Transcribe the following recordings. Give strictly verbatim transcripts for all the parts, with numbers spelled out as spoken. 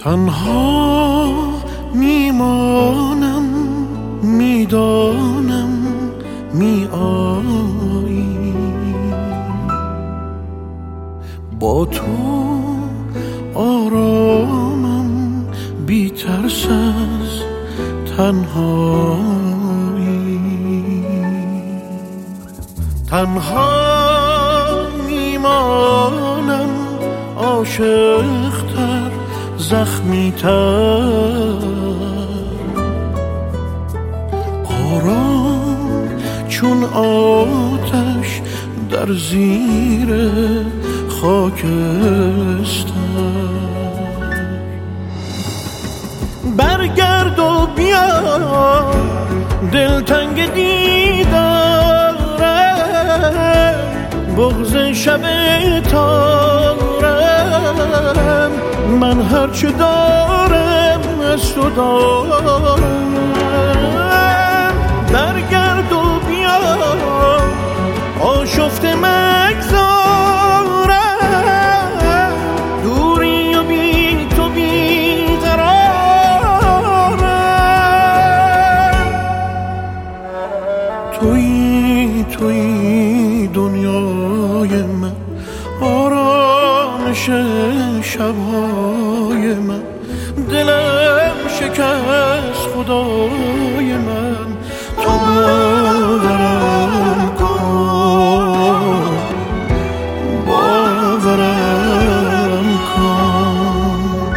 تنها میمانم، میدانم می آیی، با تو آرامم، بی ترس از تنهایی. تنها میمانم، عاشق‌تر، زخمی‌تر، آرام چون آتش در زیر خاکستر. برگرد و بیا، دلتنگ دیدارم، بغض شب تارم، من هرچه دارم از تو دارم. برگرد و بیا، آشفته مگذارم، دوری و بی تو بی قرارم. تویی تویی دنیای من، آرامش شبهای من، دلم شکست خدای من. تو باورم کن، باورم کن.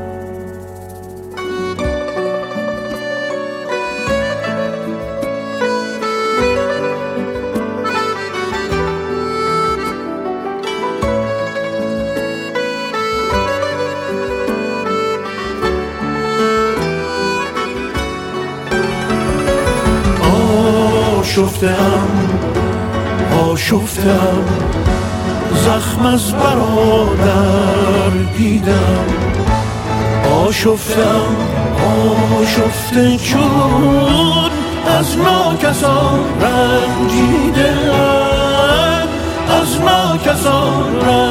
آشفتم آشفتم، زخم از برادر دیدم. آشفتم آشفته چون از ناکسان رنجیدم، از ناکسان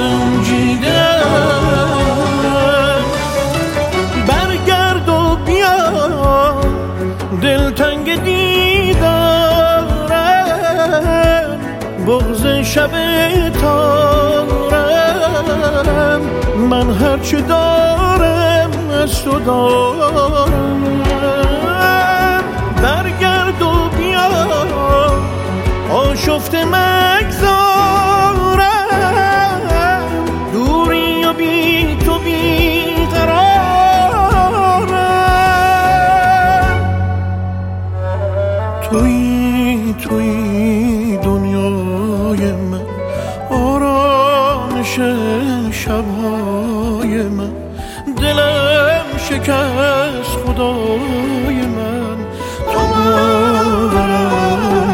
رنجیدم. برگرد و بیا، دلتنگ دیدارم، بغض شب تارم، من هرچه دارم از تو دارم. برگرد و بیا، آشفته مگذارم، دوری و بی تو بی قرارم. تویی تویی دنیای من، آرامش شبهای من، دلم شکست خدای من. تو باورم